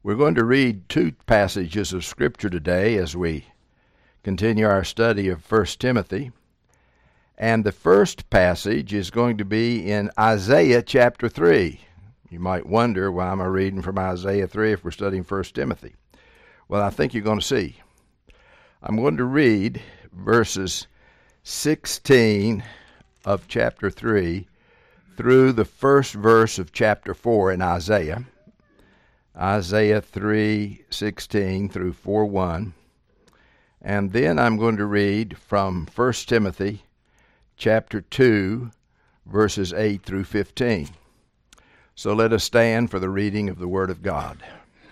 We're going to read two passages of Scripture today as we continue our study of 1 Timothy. And the first passage is going to be in Isaiah chapter 3. You might wonder, why am I reading from Isaiah 3 if we're studying 1 Timothy? Well, I think you're going to see. I'm going to read verses 16 of chapter 3 through the first verse of chapter 4 in Isaiah. Isaiah 3:16 through 4:1. And then I'm going to read from 1 Timothy chapter 2, verses 8 through 15. So let us stand for the reading of the Word of God.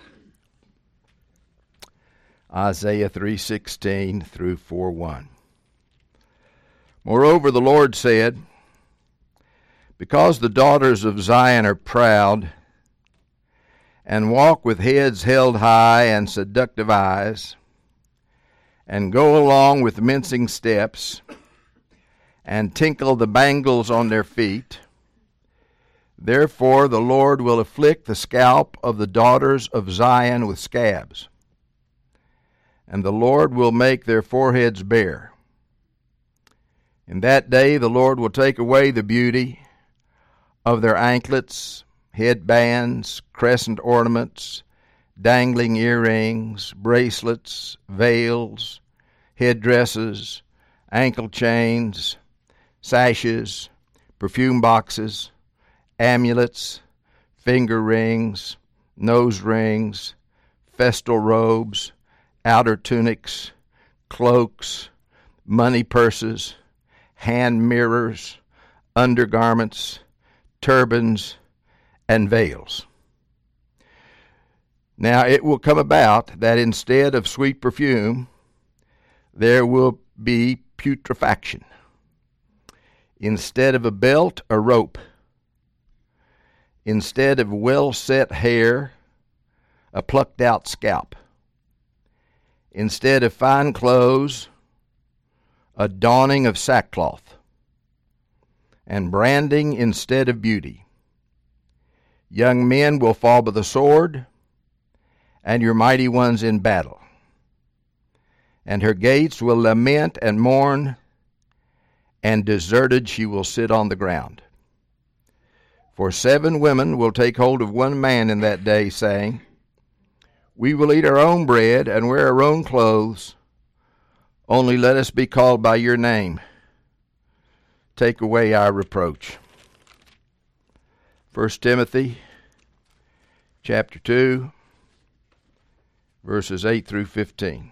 Isaiah 3:16 through 4:1. Moreover, the Lord said, because the daughters of Zion are proud, and walk with heads held high and seductive eyes, and go along with mincing steps, and tinkle the bangles on their feet. Therefore the Lord will afflict the scalp of the daughters of Zion with scabs, and the Lord will make their foreheads bare. In that day the Lord will take away the beauty of their anklets, headbands, crescent ornaments, dangling earrings, bracelets, veils, headdresses, ankle chains, sashes, perfume boxes, amulets, finger rings, nose rings, festal robes, outer tunics, cloaks, money purses, hand mirrors, undergarments, turbans, and veils. Now it will come about that instead of sweet perfume, there will be putrefaction. Instead of a belt, a rope. Instead of well-set hair, a plucked-out scalp. Instead of fine clothes, a donning of sackcloth. And branding instead of beauty. Young men will fall by the sword, and your mighty ones in battle. And her gates will lament and mourn, and deserted she will sit on the ground. For 7 women will take hold of one man in that day, saying, we will eat our own bread and wear our own clothes, only let us be called by your name. Take away our reproach. 1 Timothy chapter 2, verses 8 through 15.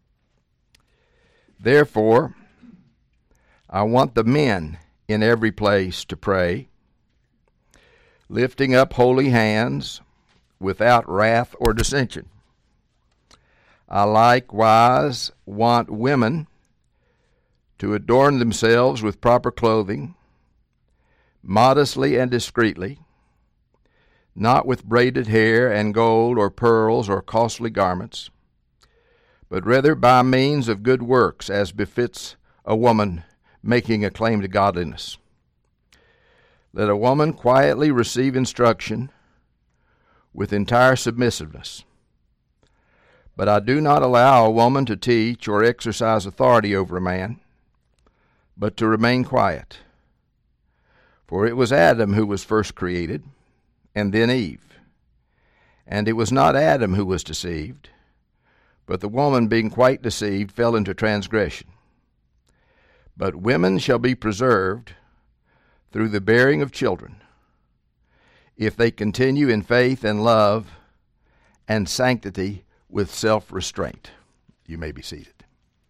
Therefore, I want the men in every place to pray, lifting up holy hands without wrath or dissension. I likewise want women to adorn themselves with proper clothing, modestly and discreetly, not with braided hair and gold or pearls or costly garments, but rather by means of good works, as befits a woman making a claim to godliness. Let a woman quietly receive instruction with entire submissiveness. But I do not allow a woman to teach or exercise authority over a man, but to remain quiet. For it was Adam who was first created, and then Eve. And it was not Adam who was deceived, but the woman, being quite deceived, fell into transgression. But women shall be preserved through the bearing of children, if they continue in faith and love and sanctity with self-restraint. You may be seated.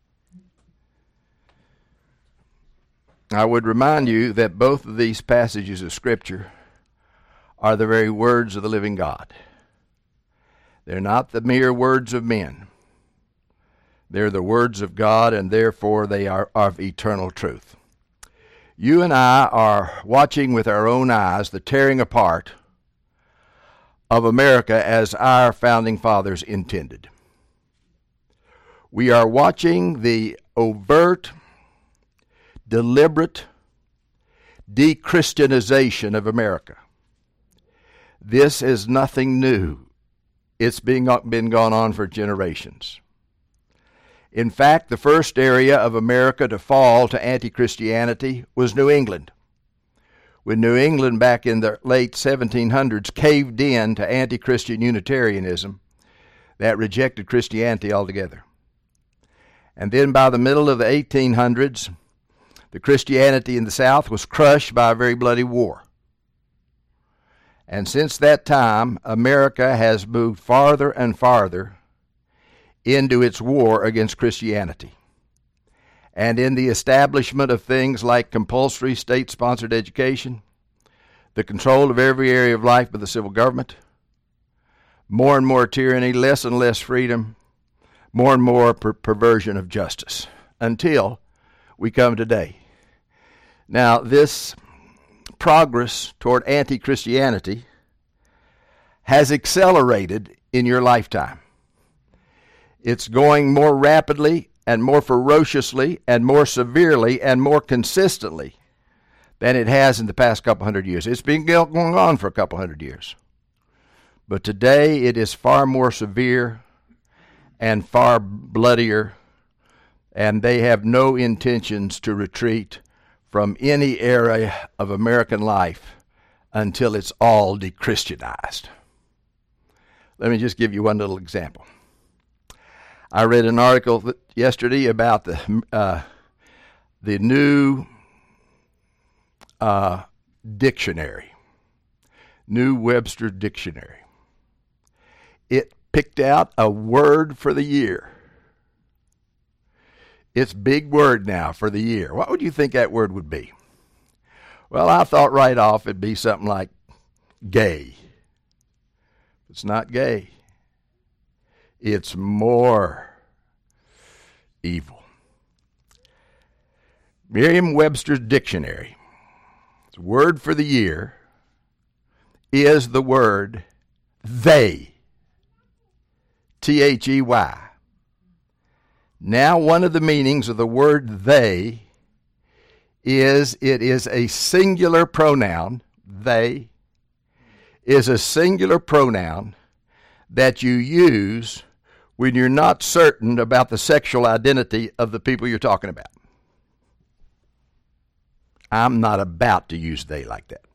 I would remind you that both of these passages of Scripture are the very words of the living God. They're not the mere words of men. They're the words of God, and therefore they are of eternal truth. You and I are watching with our own eyes the tearing apart of America as our founding fathers intended. We are watching the overt, deliberate de-Christianization of America. This is nothing new It's been going on for generations. In fact, the first area of America to fall to anti-Christianity was New England. When New England back in the late 1700s caved in to anti-Christian Unitarianism that rejected Christianity altogether. And then by the middle of the 1800s, the Christianity in the South was crushed by a very bloody war. And since that time, America has moved farther and farther into its war against Christianity and in the establishment of things like compulsory state-sponsored education, the control of every area of life by the civil government, more and more tyranny, less and less freedom, more and more perversion of justice, until we come today. Now, this progress toward anti-Christianity has accelerated in your lifetime. It's going more rapidly and more ferociously and more severely and more consistently than it has in the past couple hundred years. It's been going on for a couple hundred years. But today it is far more severe and far bloodier, and they have no intentions to retreat from any area of American life until it's all de-Christianized. Let me just give you one little example. I read an article yesterday about the new dictionary, New Webster Dictionary. It picked out a word for the year. It's big word now for the year. What would you think that word would be? Well, I thought right off it'd be something like gay. It's not gay. It's more evil. Merriam-Webster's dictionary, the word for the year, is the word they. T-H-E-Y. Now, one of the meanings of the word they is it is a singular pronoun. They is a singular pronoun that you use when you're not certain about the sexual identity of the people you're talking about. I'm not about to use they like that.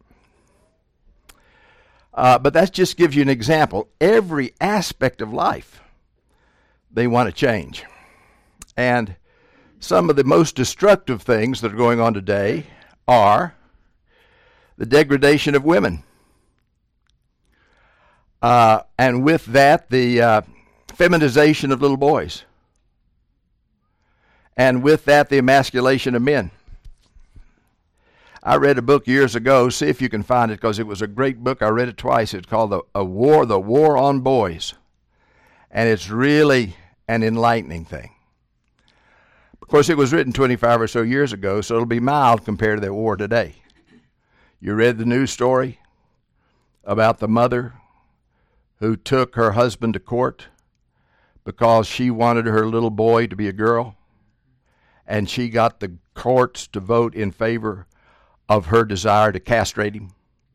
But that just gives you an example. Every aspect of life they want to change. And some of the most destructive things that are going on today are the degradation of women. And with that, the feminization of little boys. And with that, the emasculation of men. I read a book years ago. See if you can find it, because it was a great book. I read it twice. It's called The War on Boys. And it's really an enlightening thing. Of course, it was written 25 or so years ago, so it'll be mild compared to the war today. You read the news story about the mother who took her husband to court because she wanted her little boy to be a girl, and she got the courts to vote in favor of her desire to castrate him.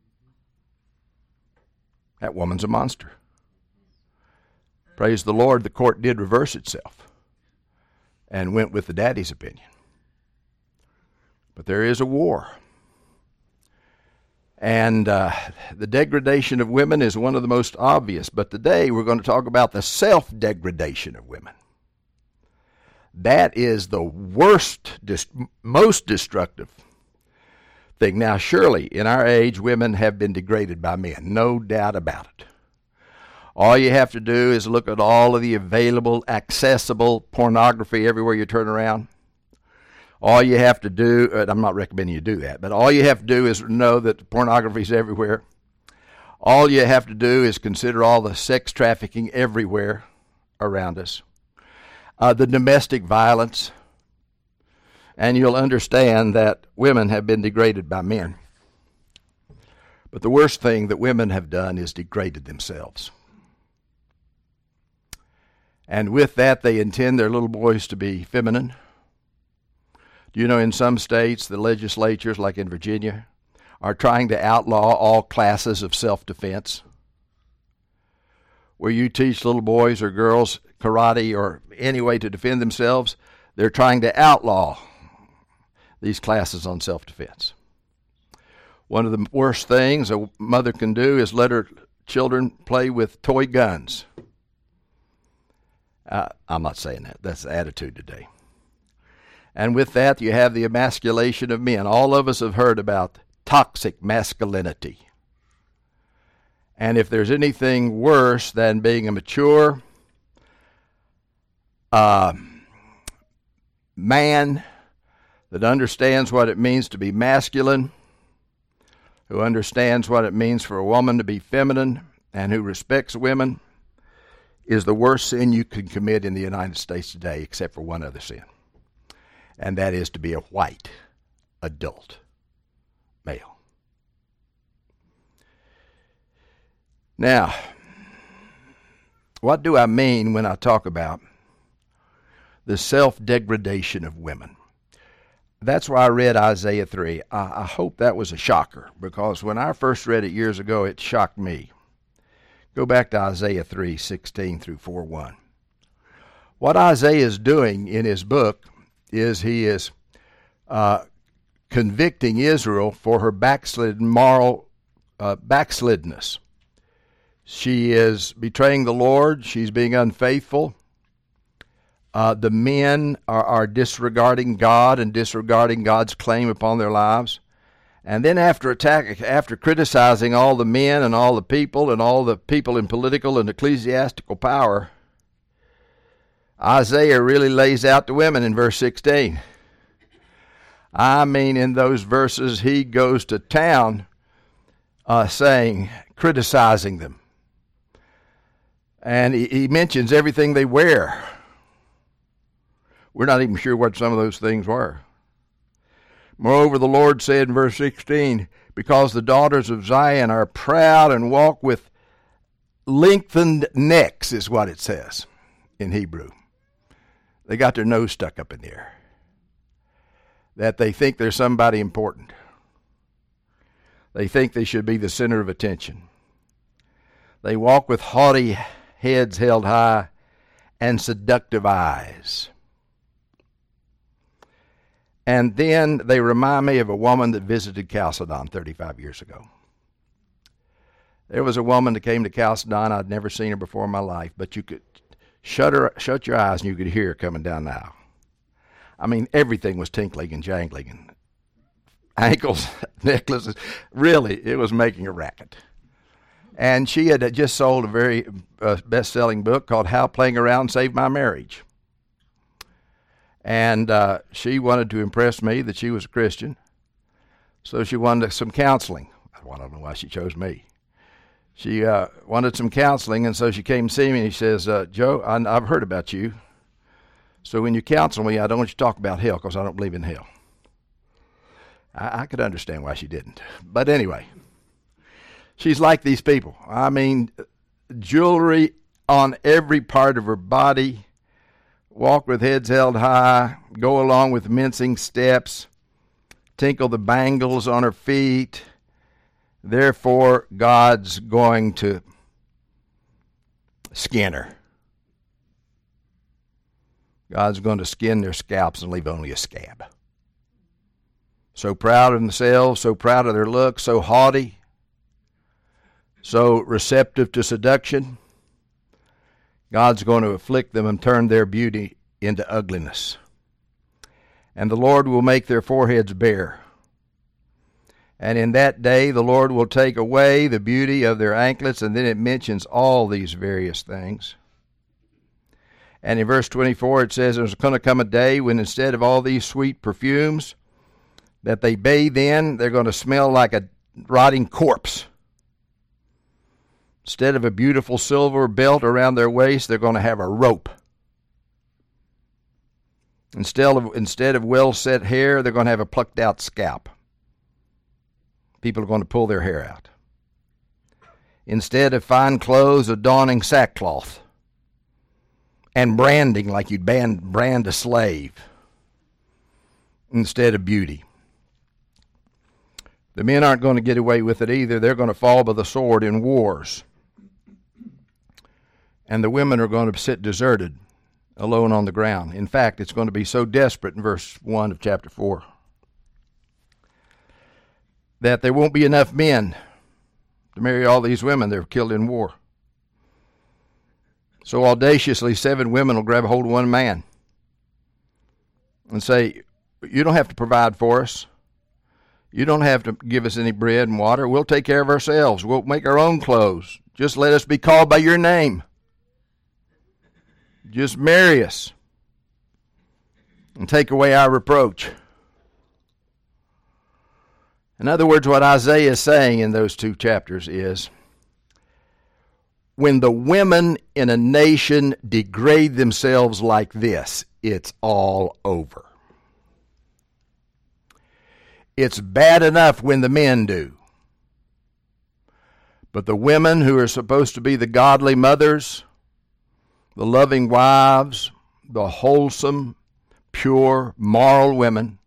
That woman's a monster. Praise the Lord, the court did reverse itself and went with the daddy's opinion. But there is a war. And the degradation of women is one of the most obvious. But today we're going to talk about the self-degradation of women. That is the worst, most destructive thing. Now, surely, in our age, women have been degraded by men. No doubt about it. All you have to do is look at all of the available, accessible pornography everywhere you turn around. All you have to do, I'm not recommending you do that, but all you have to do is know that pornography is everywhere. All you have to do is consider all the sex trafficking everywhere around us. The domestic violence. And you'll understand that women have been degraded by men. But the worst thing that women have done is degraded themselves. And with that, they intend their little boys to be feminine. Do you know in some states, the legislatures, like in Virginia, are trying to outlaw all classes of self-defense? where you teach little boys or girls karate or any way to defend themselves. They're trying to outlaw these classes on self-defense. One of the worst things a mother can do is let her children play with toy guns. I'm not saying that. That's the attitude today. And with that, you have the emasculation of men. All of us have heard about toxic masculinity. And if there's anything worse than being a mature man that understands what it means to be masculine, who understands what it means for a woman to be feminine, and who respects women, is the worst sin you can commit in the United States today, except for one other sin. And that is to be a white adult male. Now, what do I mean when I talk about the self-degradation of women? That's why I read Isaiah 3. I hope that was a shocker, because when I first read it years ago, it shocked me. Go back to Isaiah 3:16 through 4:1. What Isaiah is doing in his book is he is convicting Israel for her backslidness. She is betraying the Lord. She's being unfaithful. The men are disregarding God and disregarding God's claim upon their lives. And then after criticizing all the men and all the people in political and ecclesiastical power, Isaiah really lays out the women in verse 16. I mean, in those verses, he goes to town criticizing them. And he mentions everything they wear. We're not even sure what some of those things were. Moreover, the Lord said in verse 16, because the daughters of Zion are proud and walk with lengthened necks, is what it says in Hebrew. They got their nose stuck up in the air. That they think they're somebody important. They think they should be the center of attention. They walk with haughty heads held high and seductive eyes. And then they remind me of a woman that visited Chalcedon 35 years ago. There was a woman that came to Chalcedon. I'd never seen her before in my life, but you could shut your eyes and you could hear her coming down the aisle. I mean, everything was tinkling and jangling, and ankles, necklaces. Really, it was making a racket. And she had just sold a very best-selling book called How Playing Around Saved My Marriage. And she wanted to impress me that she was a Christian. So she wanted some counseling. I don't know why she chose me. She wanted some counseling, and so she came to see me, and she says, Joe, I've heard about you. So when you counsel me, I don't want you to talk about hell, because I don't believe in hell. I could understand why she didn't. But anyway, she's like these people. I mean, jewelry on every part of her body, walk with heads held high, go along with mincing steps, tinkle the bangles on her feet. Therefore, God's going to skin her. God's going to skin their scalps and leave only a scab. So proud of themselves, so proud of their looks, so haughty, so receptive to seduction. God's going to afflict them and turn their beauty into ugliness. And the Lord will make their foreheads bare. And in that day the Lord will take away the beauty of their anklets, and then it mentions all these various things. And in verse 24 it says there's going to come a day when instead of all these sweet perfumes that they bathe in, they're going to smell like a rotting corpse. Instead of a beautiful silver belt around their waist, they're going to have a rope. Instead of well-set hair, they're going to have a plucked out scalp. People are going to pull their hair out. Instead of fine clothes, adorning sackcloth. And branding like you'd brand a slave. Instead of beauty. The men aren't going to get away with it either. They're going to fall by the sword in wars. And the women are going to sit deserted, alone on the ground. In fact, it's going to be so desperate in verse 1 of chapter 4 that there won't be enough men to marry all these women that are killed in war. So audaciously, 7 women will grab a hold of one man and say, you don't have to provide for us. You don't have to give us any bread and water. We'll take care of ourselves. We'll make our own clothes. Just let us be called by your name. Just marry us and take away our reproach. In other words, what Isaiah is saying in those 2 chapters is, when the women in a nation degrade themselves like this, it's all over. It's bad enough when the men do. But the women who are supposed to be the godly mothers, the loving wives, the wholesome, pure, moral women,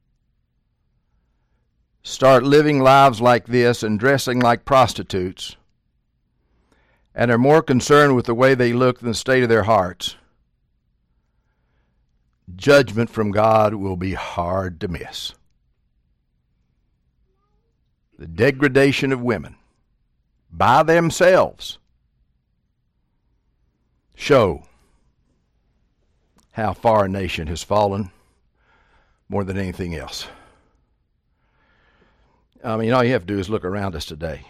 start living lives like this and dressing like prostitutes, and are more concerned with the way they look than the state of their hearts, judgment from God will be hard to miss. The degradation of women by themselves show how far a nation has fallen more than anything else. I mean, all you have to do is look around us today.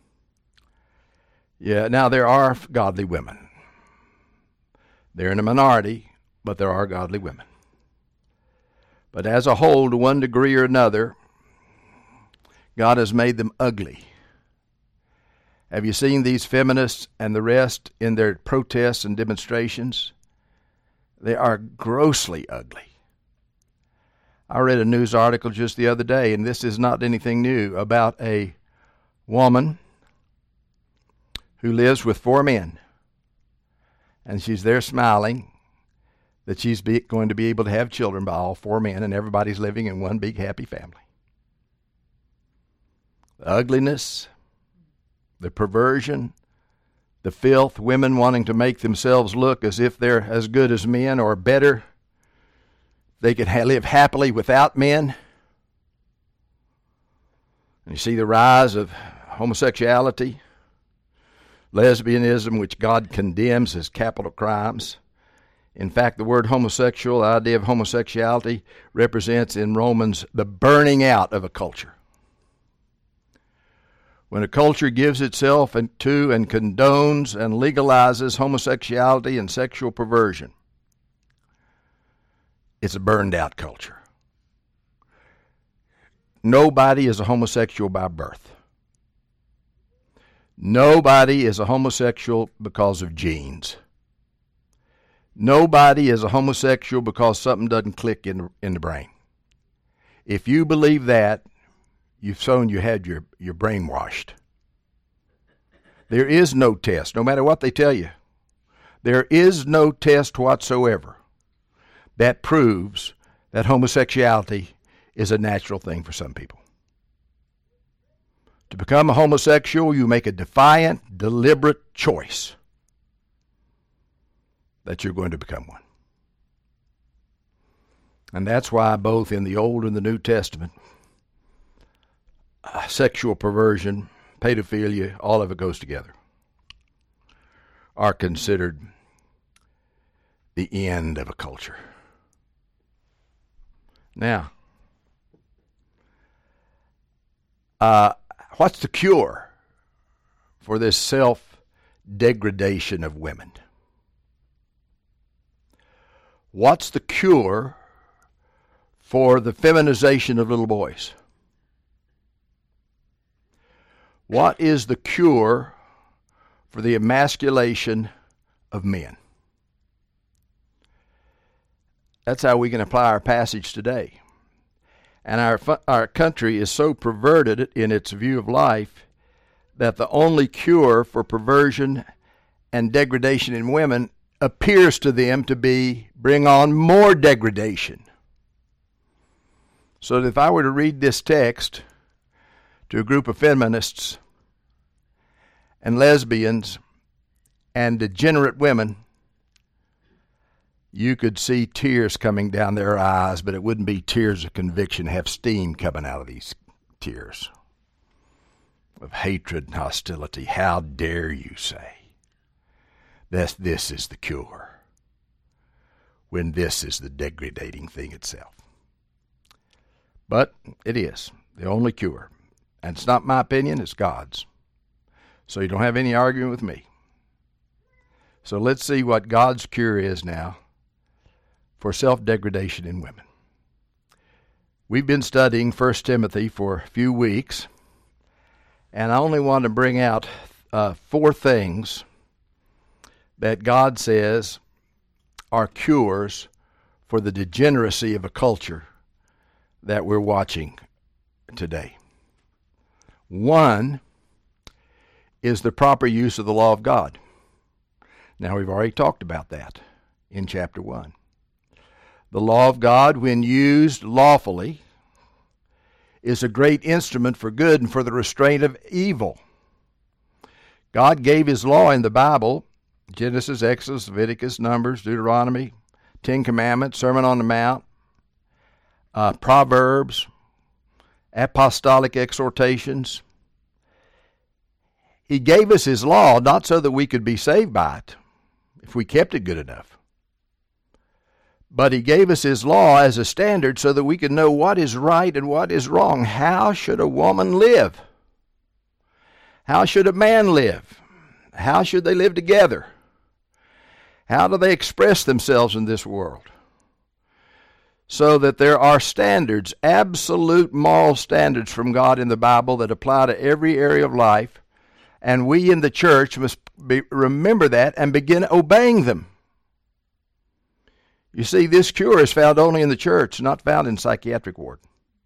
Yeah, now there are godly women. They're in a minority, but there are godly women. But as a whole, to one degree or another, God has made them ugly. Have you seen these feminists and the rest in their protests and demonstrations? They are grossly ugly. I read a news article just the other day, and this is not anything new, about a woman who lives with 4 men. And she's there smiling that she's going to be able to have children by all 4 men, and everybody's living in one big happy family. The ugliness, the perversion, the filth, women wanting to make themselves look as if they're as good as men or better. They could live happily without men. And you see the rise of homosexuality, lesbianism, which God condemns as capital crimes. In fact, the word homosexual, the idea of homosexuality, represents in Romans the burning out of a culture. When a culture gives itself to and condones and legalizes homosexuality and sexual perversion, it's a burned out culture. Nobody is a homosexual by birth. Nobody is a homosexual because of genes. Nobody is a homosexual because something doesn't click in the brain. If you believe that, you've had your brain washed. There is no test, no matter what they tell you. There is no test whatsoever that proves that homosexuality is a natural thing for some people. To become a homosexual, you make a defiant, deliberate choice that you're going to become one. And that's why both in the Old and the New Testament, sexual perversion, pedophilia, all of it goes together, are considered the end of a culture. Now, what's the cure for this self-degradation of women? What's the cure for the feminization of little boys? What is the cure for the emasculation of men? That's how we can apply our passage today. And our country is so perverted in its view of life that the only cure for perversion and degradation in women appears to them to be bring on more degradation. So that if I were to read this text to a group of feminists and lesbians and degenerate women, you could see tears coming down their eyes, but it wouldn't be tears of conviction, have steam coming out of these tears of hatred and hostility. How dare you say that this is the cure when this is the degrading thing itself? But it is the only cure. And it's not my opinion, it's God's. So you don't have any argument with me. So let's see what God's cure is now for self-degradation in women. We've been studying 1 Timothy for a few weeks, and I only want to bring out 4 things that God says are cures for the degeneracy of a culture that we're watching today. One is the proper use of the law of God. Now, we've already talked about that in chapter 1. The law of God, when used lawfully, is a great instrument for good and for the restraint of evil. God gave His law in the Bible, Genesis, Exodus, Leviticus, Numbers, Deuteronomy, 10 Commandments, Sermon on the Mount, Proverbs, apostolic exhortations. He gave us His law not so that we could be saved by it, if we kept it good enough. But He gave us His law as a standard so that we could know what is right and what is wrong. How should a woman live? How should a man live? How should they live together? How do they express themselves in this world? So that there are standards, absolute moral standards from God in the Bible that apply to every area of life. And we in the church must remember that and begin obeying them. You see, this cure is found only in the church, not found in psychiatric ward.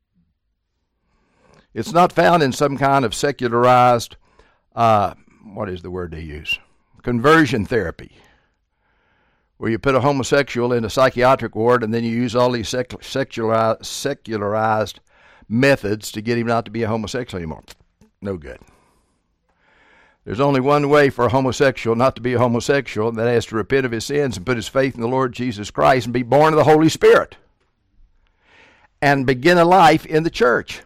It's not found in some kind of secularized, what is the word they use? Conversion therapy, where you put a homosexual in a psychiatric ward and then you use all these secularized methods to get him not to be a homosexual anymore. No good. There's only one way for a homosexual not to be a homosexual, and that is to repent of his sins and put his faith in the Lord Jesus Christ and be born of the Holy Spirit and begin a life in the church.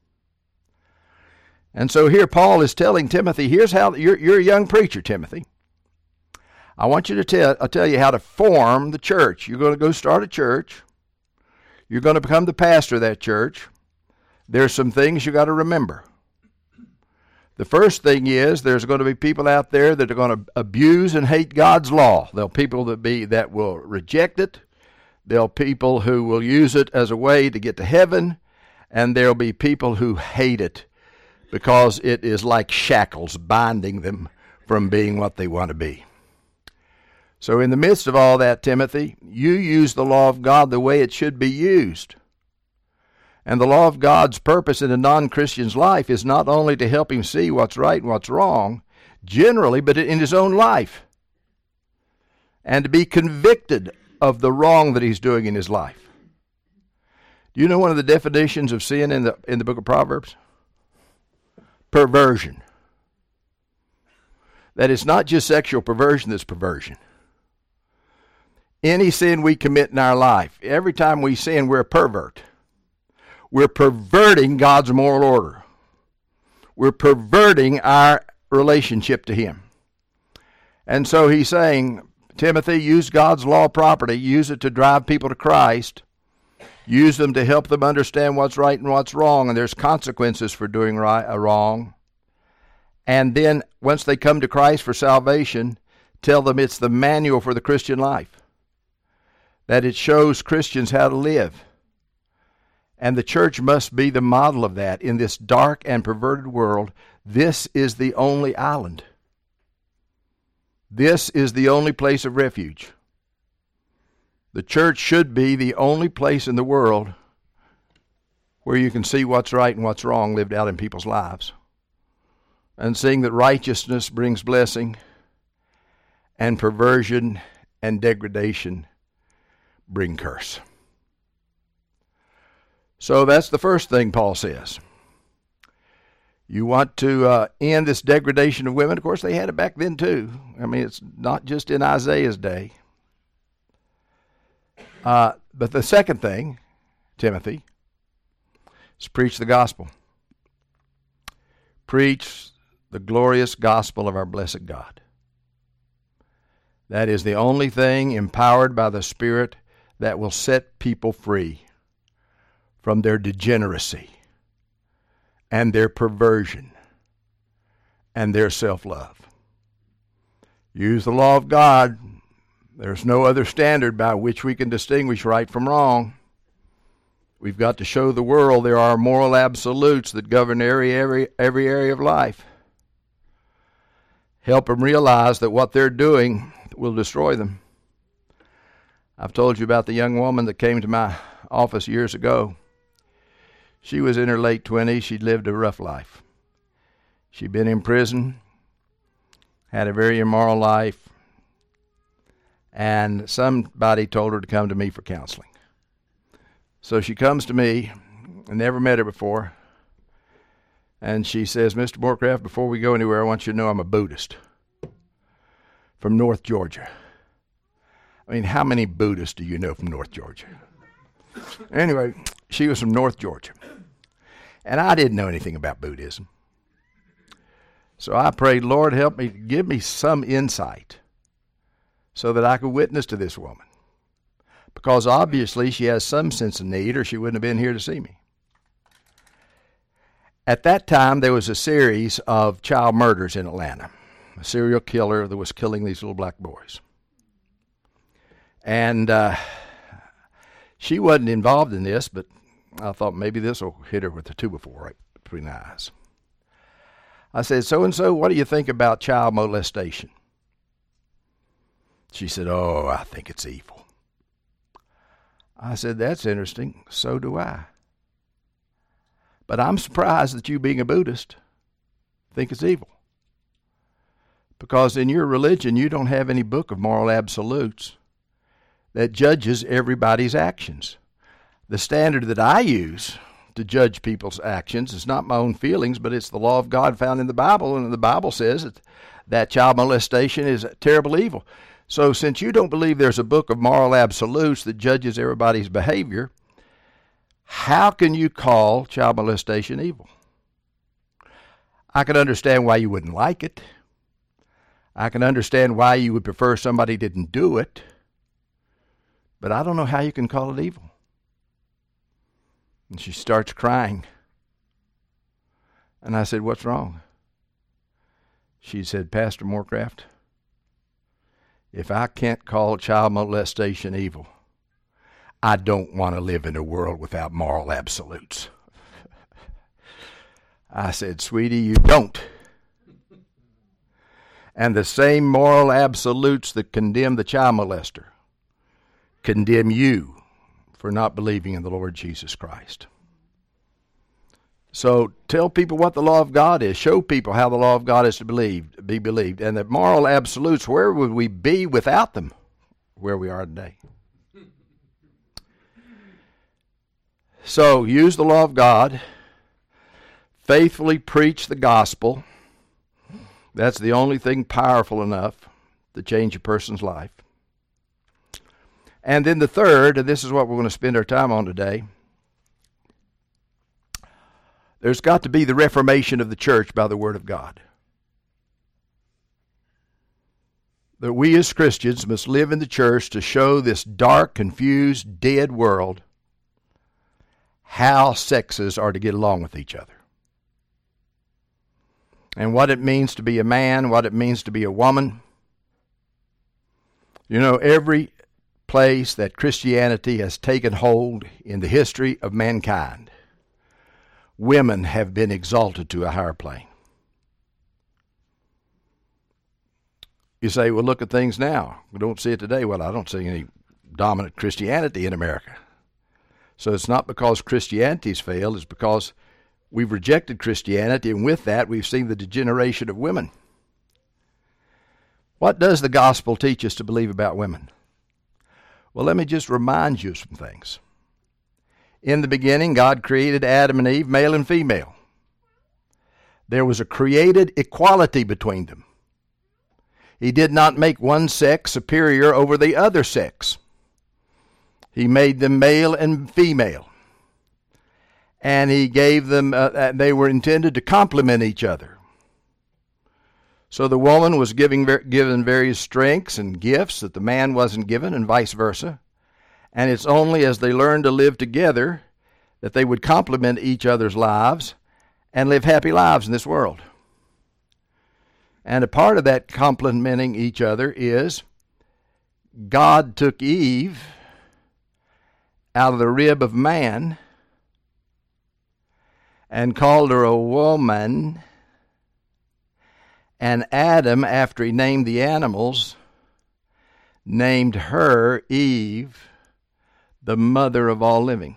And so here Paul is telling Timothy, here's how, you're a young preacher, Timothy. I want you to I'll tell you how to form the church. You're going to go start a church. You're going to become the pastor of that church. There's some things you got to remember. The first thing is there's going to be people out there that are going to abuse and hate God's law. There'll be people that will reject it. There'll be people who will use it as a way to get to heaven. And there'll be people who hate it because it is like shackles binding them from being what they want to be. So in the midst of all that, Timothy, you use the law of God the way it should be used. And the law of God's purpose in a non-Christian's life is not only to help him see what's right and what's wrong, generally, but in his own life. And to be convicted of the wrong that he's doing in his life. Do you know one of the definitions of sin in the book of Proverbs? Perversion. That it's not just sexual perversion that's perversion. Any sin we commit in our life, every time we sin, we're a pervert. We're perverting God's moral order. We're perverting our relationship to Him. And so he's saying, Timothy, use God's law properly. Use it to drive people to Christ. Use them to help them understand what's right and what's wrong. And there's consequences for doing wrong. And then once they come to Christ for salvation, tell them it's the manual for the Christian life. That it shows Christians how to live. And the church must be the model of that. In this dark and perverted world, this is the only island. This is the only place of refuge. The church should be the only place in the world where you can see what's right and what's wrong lived out in people's lives. And seeing that righteousness brings blessing and perversion and degradation bring curse. So that's the first thing Paul says. You want to end this degradation of women? Of course, they had it back then too. I mean, it's not just in Isaiah's day. But the second thing, Timothy, is preach the gospel. Preach the glorious gospel of our blessed God. That is the only thing empowered by the Spirit that will set people free from their degeneracy and their perversion and their self-love. Use the law of God. There's no other standard by which we can distinguish right from wrong. We've got to show the world there are moral absolutes that govern every area of life. Help them realize that what they're doing will destroy them. I've told you about the young woman that came to my office years ago. She was in her late 20s. She'd lived a rough life. She'd been in prison, had a very immoral life, and somebody told her to come to me for counseling. So she comes to me. I never met her before. And she says, Mr. Morecraft, before we go anywhere, I want you to know I'm a Buddhist from North Georgia. I mean, how many Buddhists do you know from North Georgia? Anyway, she was from North Georgia. And I didn't know anything about Buddhism. So I prayed, Lord, help me, give me some insight so that I could witness to this woman. Because obviously she has some sense of need or she wouldn't have been here to see me. At that time, there was a series of child murders in Atlanta. A serial killer that was killing these little black boys. And she wasn't involved in this, but I thought maybe this will hit her with the 2x4 right between the eyes. I said, so-and-so, what do you think about child molestation? She said, oh, I think it's evil. I said, that's interesting. So do I. But I'm surprised that you, being a Buddhist, think it's evil. Because in your religion, you don't have any book of moral absolutes that judges everybody's actions. The standard that I use to judge people's actions is not my own feelings, but it's the law of God found in the Bible, and the Bible says that child molestation is a terrible evil. So since you don't believe there's a book of moral absolutes that judges everybody's behavior, how can you call child molestation evil? I can understand why you wouldn't like it. I can understand why you would prefer somebody didn't do it. But I don't know how you can call it evil. And she starts crying. And I said, what's wrong? She said, Pastor Morecraft, if I can't call child molestation evil, I don't want to live in a world without moral absolutes. I said, sweetie, you don't. And the same moral absolutes that condemn the child molester condemn you for not believing in the Lord Jesus Christ. So tell people what the law of God is. Show people how the law of God is to be believed. And the moral absolutes, where would we be without them? Where we are today. So use the law of God. Faithfully preach the gospel. That's the only thing powerful enough to change a person's life. And then the third, and this is what we're going to spend our time on today, there's got to be the reformation of the church by the Word of God. That we as Christians must live in the church to show this dark, confused, dead world how sexes are to get along with each other. And what it means to be a man, what it means to be a woman. You know, every place that Christianity has taken hold in the history of mankind, women have been exalted to a higher plane. You say, well, look at things now. We don't see it today. Well, I don't see any dominant Christianity in America. So it's not because Christianity's failed, it's because we've rejected Christianity, and with that, we've seen the degeneration of women. What does the gospel teach us to believe about women? Well, let me just remind you of some things. In the beginning, God created Adam and Eve, male and female. There was a created equality between them. He did not make one sex superior over the other sex. He made them male and female. And he gave them, they were intended to complement each other. So the woman was given various strengths and gifts that the man wasn't given, and vice versa. And it's only as they learned to live together that they would complement each other's lives and live happy lives in this world. And a part of that complementing each other is God took Eve out of the rib of man and called her a woman, and Adam, after he named the animals, named her Eve, the mother of all living.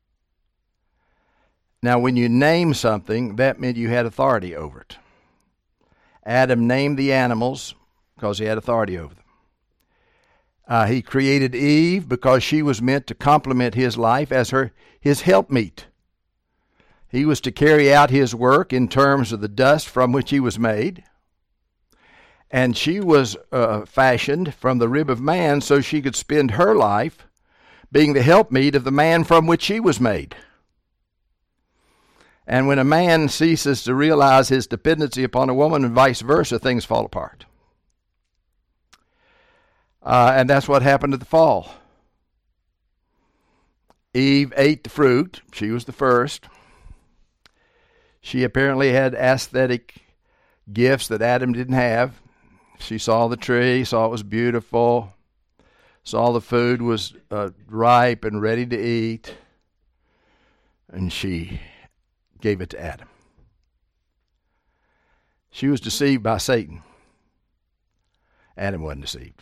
Now, when you name something, that meant you had authority over it. Adam named the animals because he had authority over them. He created Eve because she was meant to complement his life as his helpmeet. He was to carry out his work in terms of the dust from which he was made. And she was fashioned from the rib of man so she could spend her life being the helpmeet of the man from which she was made. And when a man ceases to realize his dependency upon a woman and vice versa, things fall apart. And that's what happened at the fall. Eve ate the fruit. She was the first. She apparently had aesthetic gifts that Adam didn't have. She saw the tree, saw it was beautiful, saw the food was ripe and ready to eat, and she gave it to Adam. She was deceived by Satan. Adam wasn't deceived.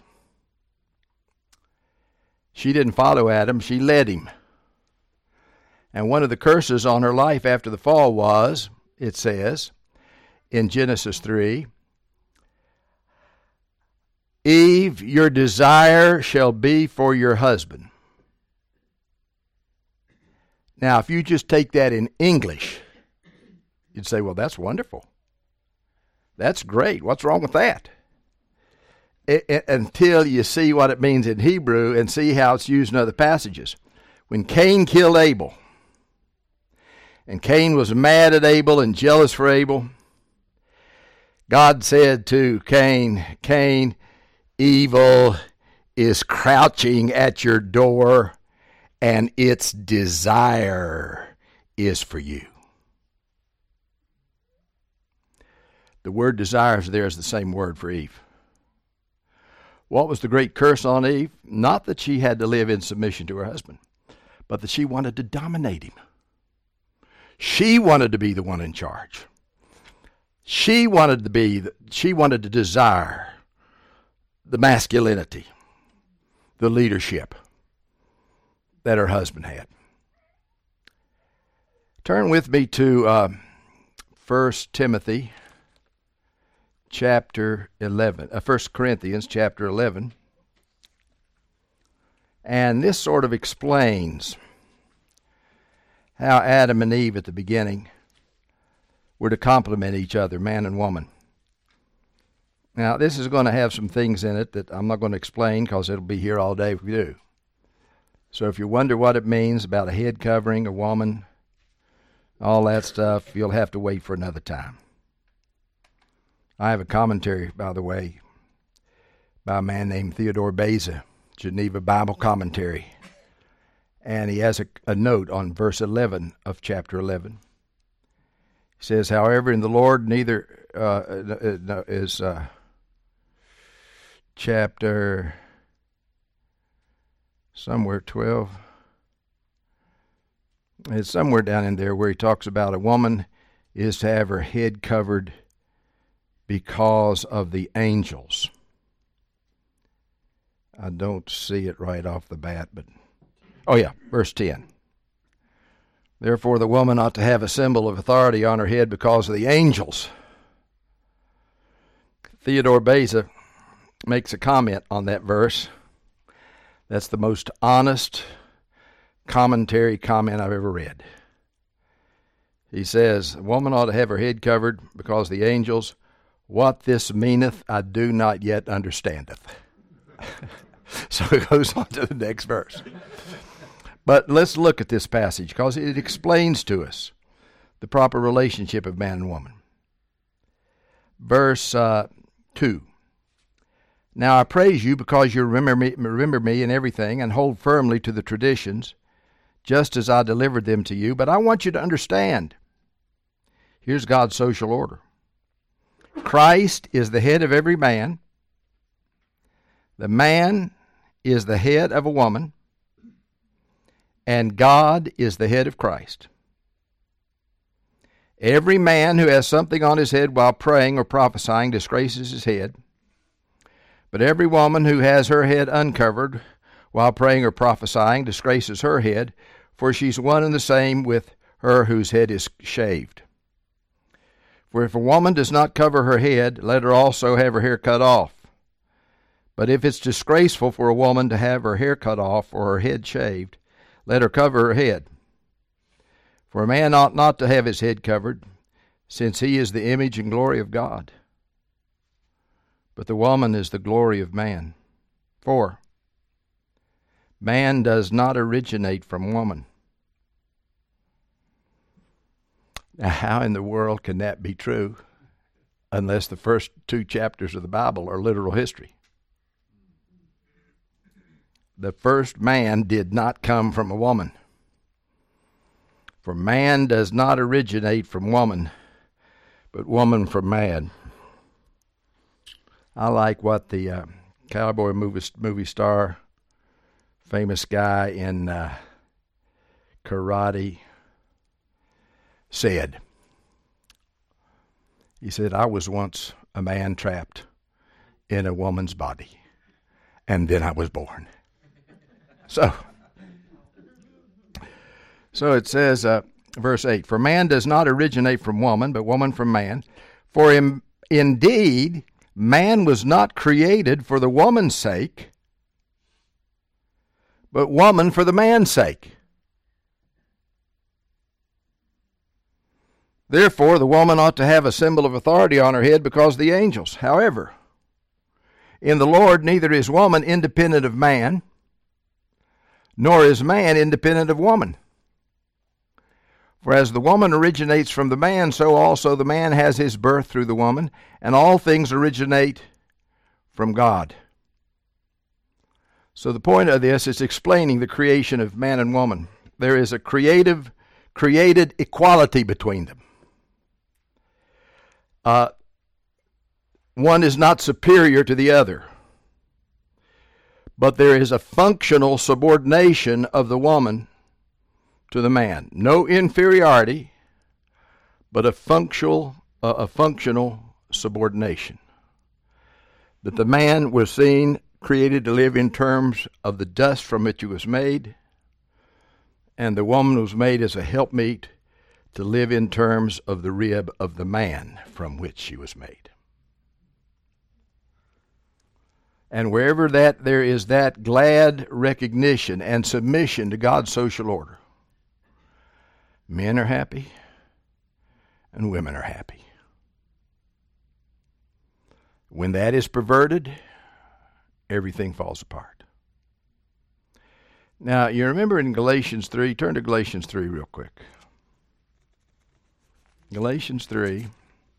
She didn't follow Adam, she led him. And one of the curses on her life after the fall was, it says in Genesis 3, Eve, your desire shall be for your husband. Now, if you just take that in English, you'd say, well, that's wonderful. That's great. What's wrong with that? Until you see what it means in Hebrew and see how it's used in other passages. When Cain killed Abel, and Cain was mad at Abel and jealous for Abel, God said to Cain, Cain, evil is crouching at your door, and its desire is for you. The word desires there is the same word for Eve. What was the great curse on Eve? Not that she had to live in submission to her husband, but that she wanted to dominate him. She wanted to be the one in charge. She wanted to desire the masculinity, the leadership that her husband had. Turn with me to 1 Timothy chapter 11, 1 Corinthians chapter 11. And this sort of explains how Adam and Eve at the beginning were to complement each other, man and woman. Now, this is going to have some things in it that I'm not going to explain because it'll be here all day if we do. So if you wonder what it means about a head covering, a woman, all that stuff, you'll have to wait for another time. I have a commentary, by the way, by a man named Theodore Beza, Geneva Bible Commentary. And he has a note on verse 11 of chapter 11. He says, however, in the Lord neither is chapter somewhere 12. It's somewhere down in there where he talks about a woman is to have her head covered because of the angels. I don't see it right off the bat, but oh yeah, verse 10. Therefore the woman ought to have a symbol of authority on her head because of the angels. Theodore Beza makes a comment on that verse. That's the most honest commentary comment I've ever read. He says, a woman ought to have her head covered because the angels, what this meaneth, I do not yet understandeth. So it goes on to the next verse. But let's look at this passage because it explains to us the proper relationship of man and woman. Verse 2. Now I praise you because you remember me in everything and hold firmly to the traditions, just as I delivered them to you. But I want you to understand. Here's God's social order. Christ is the head of every man. The man is the head of a woman. And God is the head of Christ. Every man who has something on his head while praying or prophesying disgraces his head. But every woman who has her head uncovered while praying or prophesying disgraces her head, for she's one and the same with her whose head is shaved. For if a woman does not cover her head, let her also have her hair cut off. But if it's disgraceful for a woman to have her hair cut off or her head shaved, let her cover her head. For a man ought not to have his head covered, since he is the image and glory of God. But the woman is the glory of man. 4. Man does not originate from woman. Now, how in the world can that be true unless the first 2 chapters of the Bible are literal history? The first man did not come from a woman. For man does not originate from woman, but woman from man. I like what the cowboy movie star, famous guy in karate, said. He said, I was once a man trapped in a woman's body, and then I was born. So it says, verse 8, for man does not originate from woman, but woman from man. For indeed, man was not created for the woman's sake, but woman for the man's sake. Therefore, the woman ought to have a symbol of authority on her head because of the angels. However, in the Lord, neither is woman independent of man, nor is man independent of woman. For as the woman originates from the man, so also the man has his birth through the woman, and all things originate from God. So the point of this is explaining the creation of man and woman. There is a created equality between them. One is not superior to the other. But there is a functional subordination of the woman to the man. No inferiority, but a functional subordination. That the man was created to live in terms of the dust from which he was made, and the woman was made as a helpmeet to live in terms of the rib of the man from which she was made. And wherever there is that glad recognition and submission to God's social order, men are happy and women are happy. When that is perverted, everything falls apart. Now, you remember in Galatians 3, turn to Galatians 3 real quick. Galatians 3.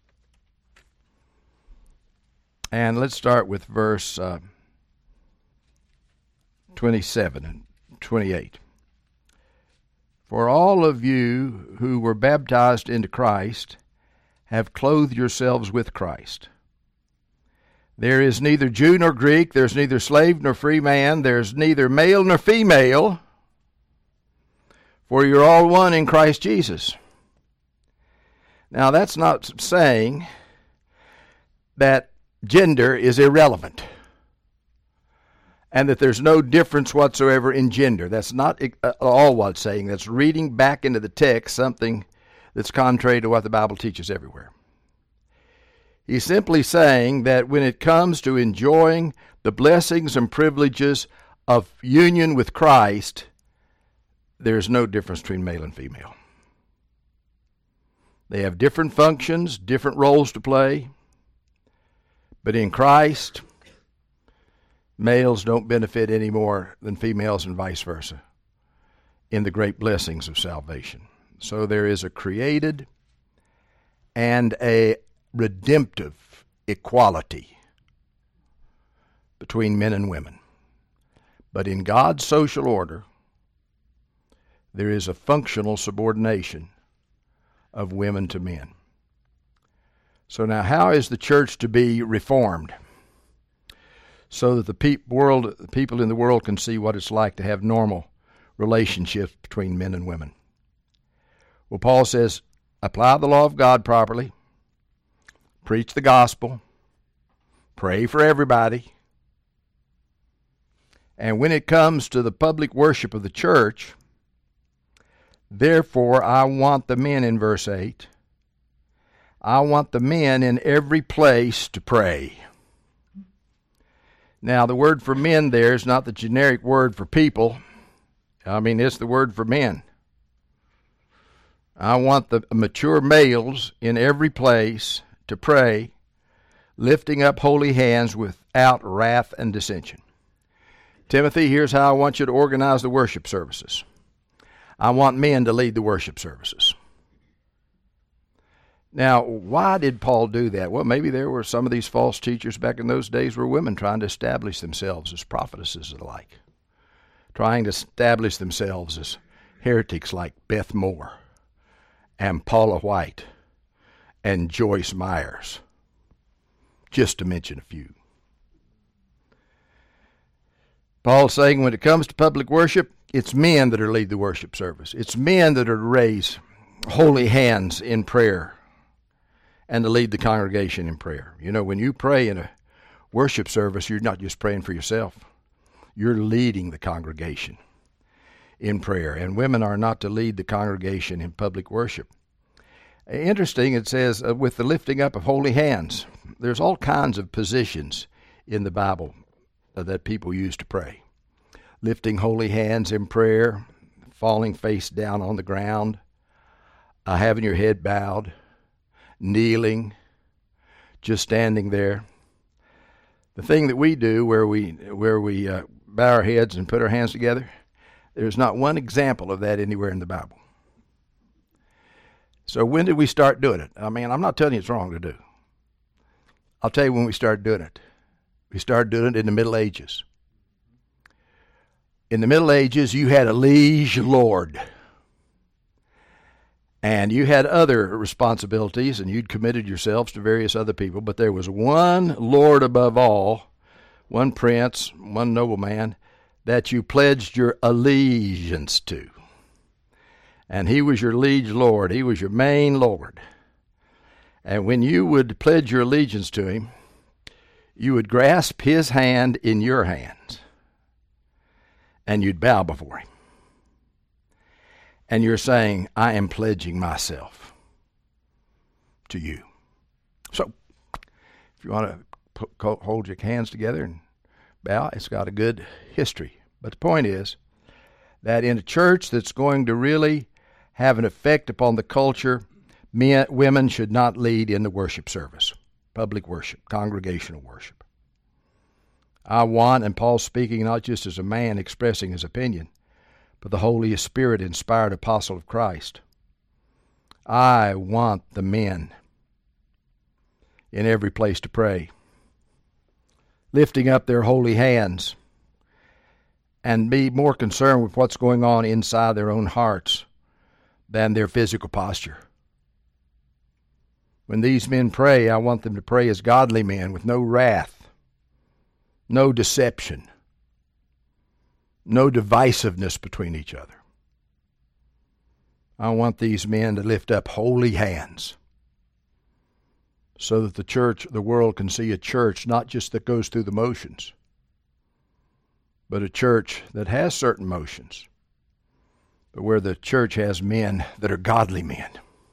And let's start with verse 27 and 28. For all of you who were baptized into Christ have clothed yourselves with Christ. There is neither Jew nor Greek, there's neither slave nor free man, there's neither male nor female, for you're all one in Christ Jesus. Now, that's not saying that gender is irrelevant and that there's no difference whatsoever in gender. That's not all what it's saying. That's reading back into the text something that's contrary to what the Bible teaches everywhere. He's simply saying that when it comes to enjoying the blessings and privileges of union with Christ, there's no difference between male and female. They have different functions, different roles to play. But in Christ, males don't benefit any more than females and vice versa in the great blessings of salvation. So there is a created and a redemptive equality between men and women. But in God's social order, there is a functional subordination of women to men. So now, how is the church to be reformed so that the people in the world can see what it's like to have normal relationships between men and women? Well, Paul says, apply the law of God properly, preach the gospel, pray for everybody, and when it comes to the public worship of the church, therefore I want the men in verse 8, I want the men in every place to pray. Now, the word for men there is not the generic word for people. It's the word for men. I want the mature males in every place to pray, lifting up holy hands without wrath and dissension. Timothy, here's how I want you to organize the worship services. I want men to lead the worship services. Now, why did Paul do that? Well, maybe there were some of these false teachers back in those days were women trying to establish themselves as prophetesses and the like, trying to establish themselves as heretics like Beth Moore and Paula White and Joyce Myers, just to mention a few. Paul's saying when it comes to public worship, it's men that are to lead the worship service. It's men that are to raise holy hands in prayer and to lead the congregation in prayer. You know, when you pray in a worship service, you're not just praying for yourself. You're leading the congregation in prayer. And women are not to lead the congregation in public worship. Interesting, it says, with the lifting up of holy hands. There's all kinds of positions in the Bible that people use to pray. Lifting holy hands in prayer, falling face down on the ground, having your head bowed, kneeling, just standing there. The thing that we do where we bow our heads and put our hands together, there's not one example of that anywhere in the Bible. So when did we start doing it? I'm not telling you it's wrong to do. I'll tell you when we started doing it. We started doing it in the Middle Ages. In the Middle Ages, you had a liege lord. And you had other responsibilities, and you'd committed yourselves to various other people, but there was one lord above all, one prince, one nobleman, that you pledged your allegiance to. And he was your liege lord. He was your main lord. And when you would pledge your allegiance to him, you would grasp his hand in your hands, and you'd bow before him. And you're saying, I am pledging myself to you. So, if you want to hold your hands together and bow, it's got a good history. But the point is that in a church that's going to really have an effect upon the culture, women should not lead in the worship service, public worship, congregational worship. I want, and Paul's speaking not just as a man expressing his opinion, but the Holy Spirit inspired apostle of Christ. I want the men in every place to pray, lifting up their holy hands, and be more concerned with what's going on inside their own hearts than their physical posture. When these men pray, I want them to pray as godly men with no wrath, no deception, no divisiveness between each other. I want these men to lift up holy hands so that the world can see a church not just that goes through the motions, but a church that has certain motions, but where the church has men that are godly men.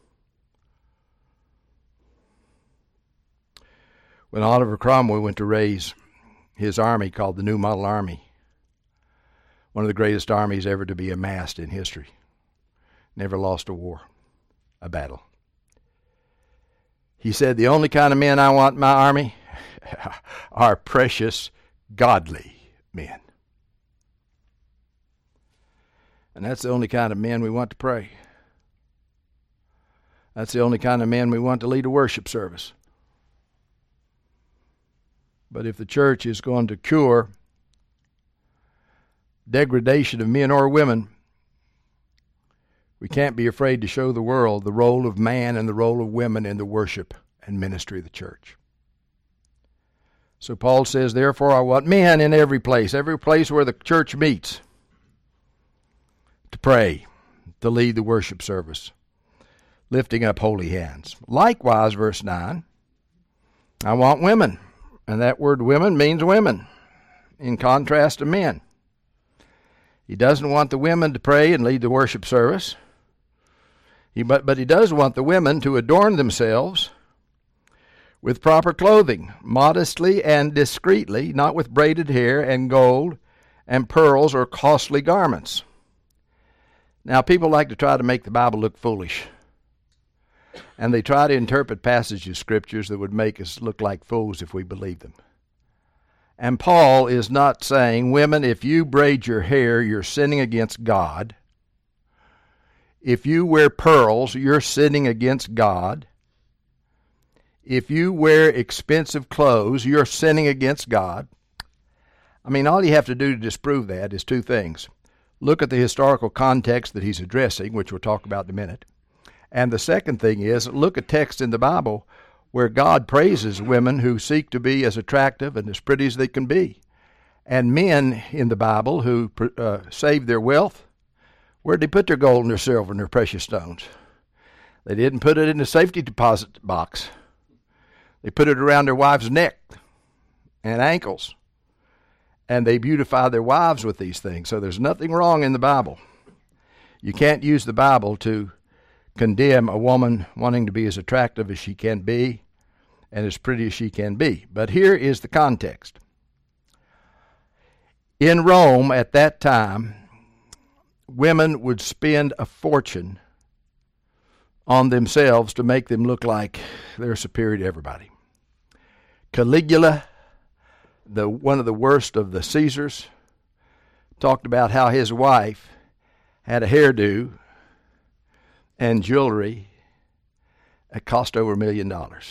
When Oliver Cromwell went to raise his army called the New Model Army, one of the greatest armies ever to be amassed in history, never lost a war, a battle. He said, the only kind of men I want in my army are precious, godly men. And that's the only kind of men we want to pray. That's the only kind of men we want to lead a worship service. But if the church is going to cure degradation of men or women, we can't be afraid to show the world the role of man and the role of women in the worship and ministry of the church. So Paul says, therefore I want men in every place where the church meets, to pray, to lead the worship service, lifting up holy hands. Likewise, verse 9, I want women. And that word women means women, in contrast to men. He doesn't want the women to pray and lead the worship service. But he does want the women to adorn themselves with proper clothing, modestly and discreetly, not with braided hair and gold and pearls or costly garments. Now, people like to try to make the Bible look foolish. And they try to interpret passages of scriptures that would make us look like fools if we believe them. And Paul is not saying, women, if you braid your hair, you're sinning against God. If you wear pearls, you're sinning against God. If you wear expensive clothes, you're sinning against God. I mean, all you have to do to disprove that is two things. Look at the historical context that he's addressing, which we'll talk about in a minute. And the second thing is, look at texts in the Bible where God praises women who seek to be as attractive and as pretty as they can be. And men in the Bible who saved their wealth, where'd they put their gold and their silver and their precious stones? They didn't put it in the safety deposit box. They put it around their wife's neck and ankles. And they beautify their wives with these things. So there's nothing wrong in the Bible. You can't use the Bible to condemn a woman wanting to be as attractive as she can be and as pretty as she can be. But here is the context. In Rome at that time, women would spend a fortune on themselves to make them look like they're superior to everybody. Caligula, one of the worst of the Caesars, talked about how his wife had a hairdo and jewelry that cost over $1 million.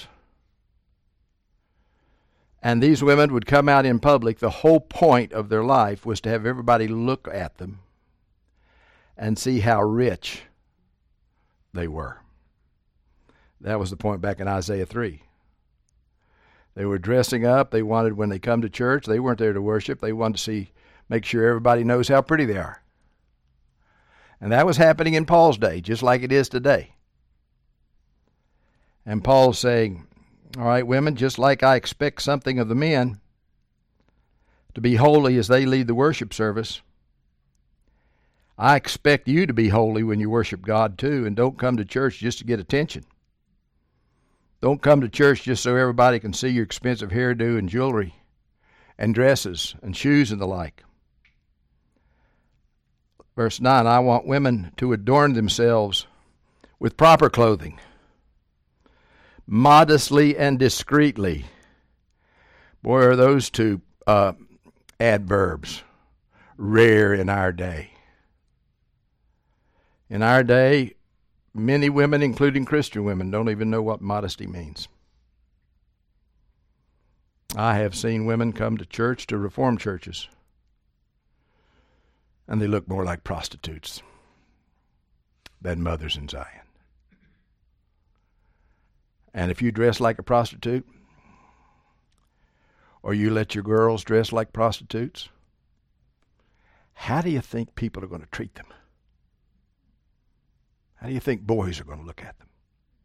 And these women would come out in public. The whole point of their life was to have everybody look at them and see how rich they were. That was the point back in Isaiah 3. They were dressing up. They wanted, when they come to church, they weren't there to worship. They wanted to make sure everybody knows how pretty they are. And that was happening in Paul's day, just like it is today. And Paul's saying, all right, women, just like I expect something of the men to be holy as they lead the worship service, I expect you to be holy when you worship God too, and don't come to church just to get attention. Don't come to church just so everybody can see your expensive hairdo and jewelry and dresses and shoes and the like. Verse 9, I want women to adorn themselves with proper clothing, modestly and discreetly. Boy, are those two adverbs rare in our day. In our day, many women, including Christian women, don't even know what modesty means. I have seen women come to church, to Reformed churches, and they look more like prostitutes than mothers in Zion. And if you dress like a prostitute, or you let your girls dress like prostitutes, how do you think people are going to treat them? How do you think boys are going to look at them?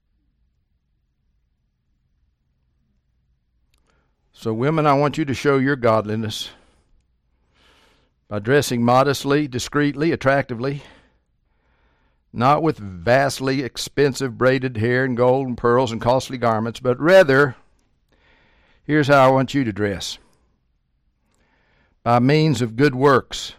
So women, I want you to show your godliness by dressing modestly, discreetly, attractively, not with vastly expensive braided hair and gold and pearls and costly garments, but rather, here's how I want you to dress. By means of good works,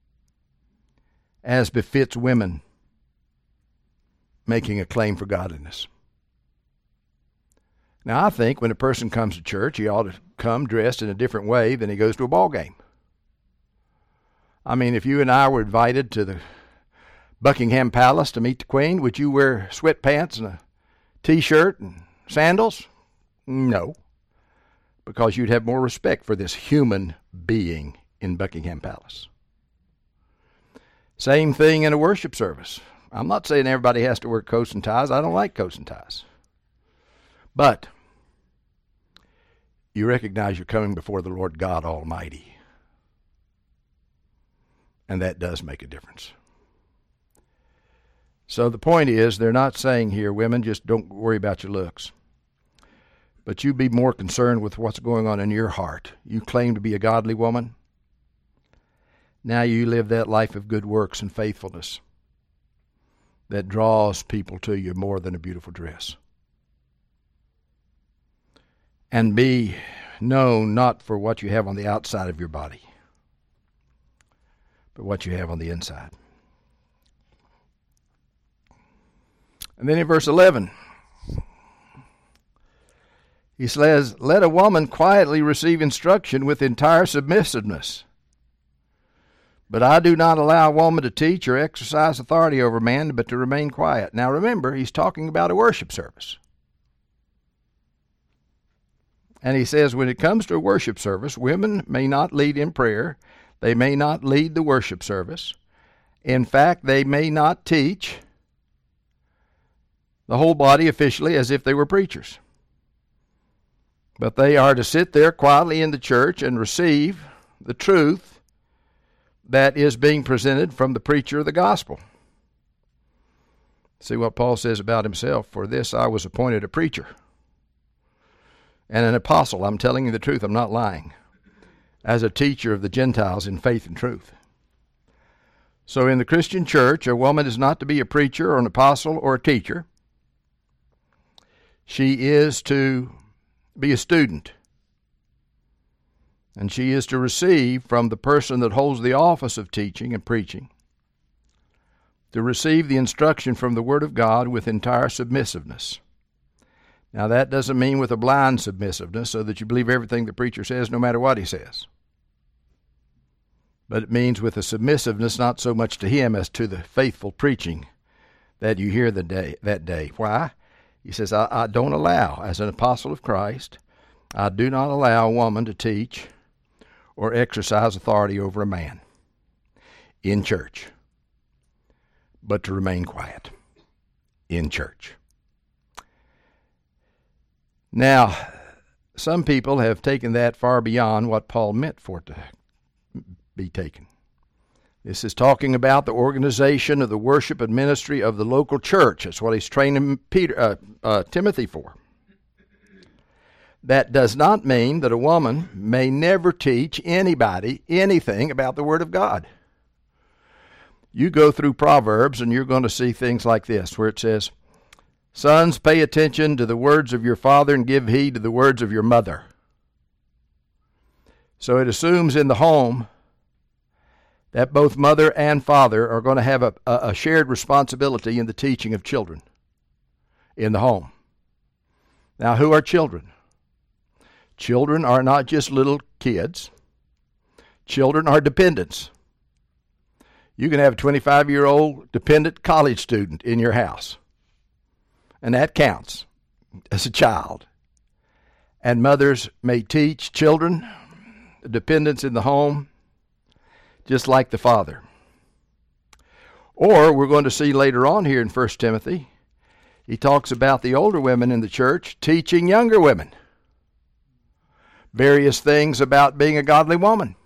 as befits women making a claim for godliness. Now, I think when a person comes to church, he ought to come dressed in a different way than he goes to a ball game. I mean, if you and I were invited to the Buckingham Palace to meet the Queen, would you wear sweatpants and a T-shirt and sandals? No, because you'd have more respect for this human being in Buckingham Palace. Same thing in a worship service. I'm not saying everybody has to wear coats and ties. I don't like coats and ties. But you recognize you're coming before the Lord God Almighty. And that does make a difference. So the point is, they're not saying here, women, just don't worry about your looks. But you be more concerned with what's going on in your heart. You claim to be a godly woman. Now you live that life of good works and faithfulness that draws people to you more than a beautiful dress. And be known not for what you have on the outside of your body, but what you have on the inside. And then in verse 11, he says, let a woman quietly receive instruction with entire submissiveness. But I do not allow a woman to teach or exercise authority over man, but to remain quiet. Now remember, he's talking about a worship service. And he says when it comes to a worship service, women may not lead in prayer. They may not lead the worship service. In fact, they may not teach the whole body officially as if they were preachers. But they are to sit there quietly in the church and receive the truth that is being presented from the preacher of the gospel. See what Paul says about himself. For this I was appointed a preacher and an apostle. I'm telling you the truth, I'm not lying. As a teacher of the Gentiles in faith and truth. So in the Christian church, a woman is not to be a preacher or an apostle or a teacher. She is to be a student. And she is to receive from the person that holds the office of teaching and preaching, to receive the instruction from the Word of God with entire submissiveness. Now that doesn't mean with a blind submissiveness so that you believe everything the preacher says no matter what he says. But it means with a submissiveness not so much to him as to the faithful preaching that you hear that day. Why? He says, I don't allow, as an apostle of Christ, I do not allow a woman to teach or exercise authority over a man in church, but to remain quiet in church. Now, some people have taken that far beyond what Paul meant for it to be taken. This is talking about the organization of the worship and ministry of the local church. That's what he's training Timothy for. That does not mean that a woman may never teach anybody anything about the Word of God. You go through Proverbs and you're going to see things like this, where it says, sons, pay attention to the words of your father and give heed to the words of your mother. So it assumes in the home that both mother and father are going to have a shared responsibility in the teaching of children in the home. Now, who are children? Children are not just little kids. Children are dependents. You can have a 25-year-old dependent college student in your house, and that counts as a child. And mothers may teach children, the dependents in the home, just like the father. Or we're going to see later on here in 1 Timothy, he talks about the older women in the church teaching younger women various things about being a godly woman.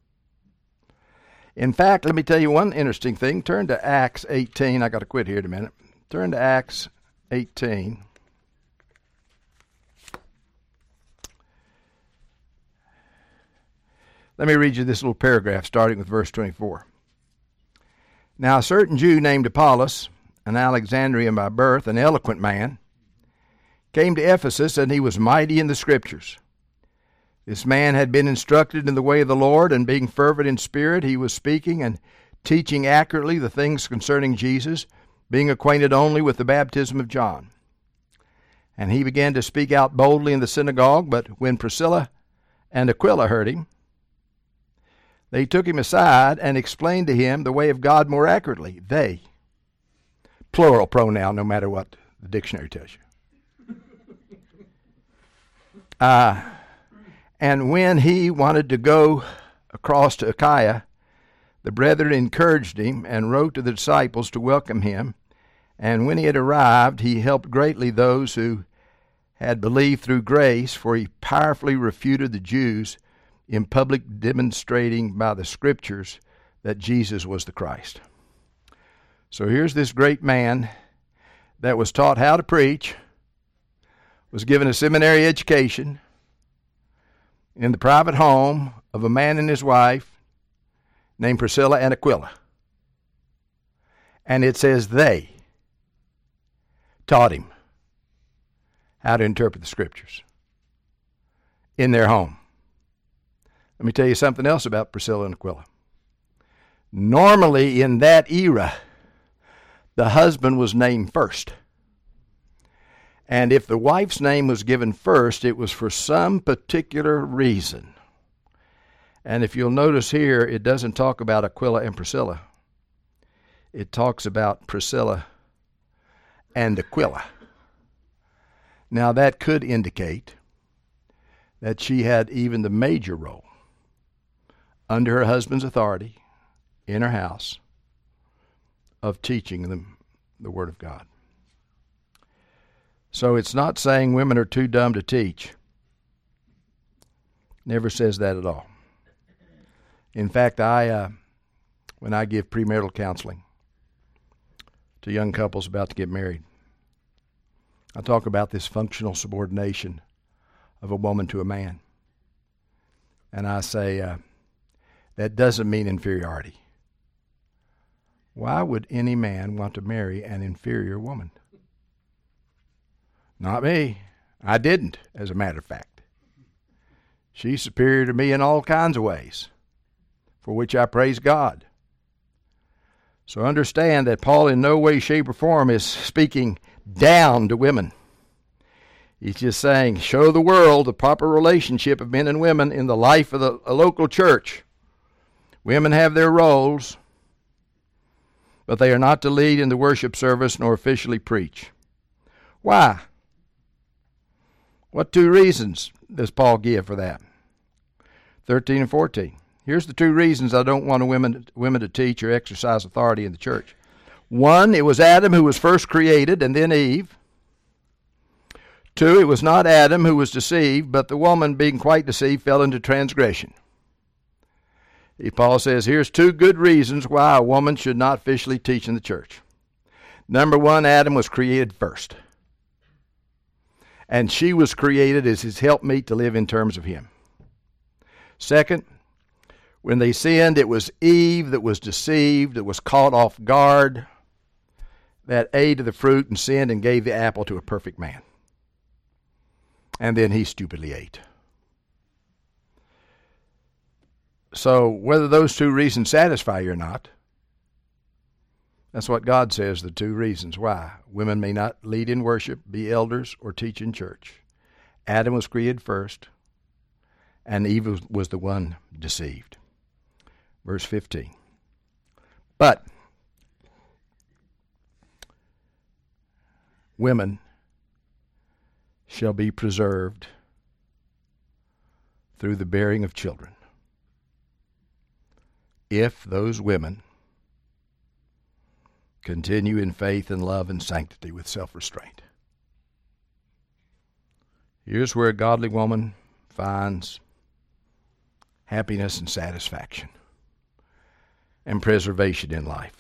In fact, let me tell you one interesting thing. Turn to Acts 18. I got to quit here in a minute. Turn to Acts 18. Let me read you this little paragraph starting with verse 24. Now a certain Jew named Apollos, an Alexandrian by birth, an eloquent man, came to Ephesus, and he was mighty in the Scriptures. This man had been instructed in the way of the Lord, and being fervent in spirit, he was speaking and teaching accurately the things concerning Jesus, being acquainted only with the baptism of John. And he began to speak out boldly in the synagogue, but when Priscilla and Aquila heard him, they took him aside and explained to him the way of God more accurately. They. Plural pronoun, no matter what the dictionary tells you. And when he wanted to go across to Achaia, the brethren encouraged him and wrote to the disciples to welcome him. And when he had arrived, he helped greatly those who had believed through grace, for he powerfully refuted the Jews in public, demonstrating by the Scriptures that Jesus was the Christ. So here's this great man that was taught how to preach, was given a seminary education in the private home of a man and his wife named Priscilla and Aquila. And it says they taught him how to interpret the Scriptures in their home. Let me tell you something else about Priscilla and Aquila. Normally in that era, the husband was named first. And if the wife's name was given first, it was for some particular reason. And if you'll notice here, it doesn't talk about Aquila and Priscilla. It talks about Priscilla and Aquila. Now that could indicate that she had even the major role under her husband's authority in her house of teaching them the Word of God. So it's not saying women are too dumb to teach. Never says that at all. In fact, when I give premarital counseling to young couples about to get married, I talk about this functional subordination of a woman to a man. And I say, that doesn't mean inferiority. Why would any man want to marry an inferior woman? Not me. I didn't, as a matter of fact. She's superior to me in all kinds of ways, for which I praise God. So understand that Paul in no way, shape, or form is speaking down to women. He's just saying, show the world the proper relationship of men and women in the life of a local church. Women have their roles, but they are not to lead in the worship service nor officially preach. Why? What two reasons does Paul give for that? 13 and 14. Here's the two reasons I don't want women to teach or exercise authority in the church. One, it was Adam who was first created and then Eve. Two, it was not Adam who was deceived, but the woman, being quite deceived, fell into transgression. Paul says, here's two good reasons why a woman should not officially teach in the church. Number one, Adam was created first. And she was created as his helpmeet to live in terms of him. Second, when they sinned, it was Eve that was deceived, that was caught off guard, that ate of the fruit and sinned and gave the apple to a perfect man. And then he stupidly ate. So whether those two reasons satisfy you or not, that's what God says, the two reasons why. Women may not lead in worship, be elders, or teach in church. Adam was created first, and Eve was the one deceived. Verse 15. But women shall be preserved through the bearing of children, if those women continue in faith and love and sanctity with self-restraint. Here's where a godly woman finds happiness and satisfaction and preservation in life.